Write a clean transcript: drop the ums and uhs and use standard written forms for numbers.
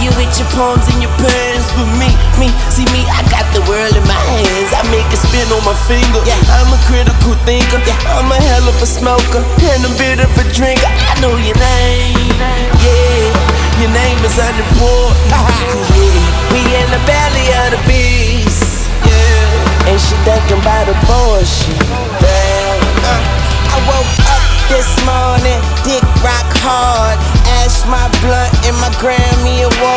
You with your palms in your pants, but see me, I got the world in my hands. I make it spin on my finger. I'm a critical thinker. I'm a hell of a smoker and a bit of a drinker. I know your name, your name is unimportant. We in the belly of the beast, and she thinking about abortion.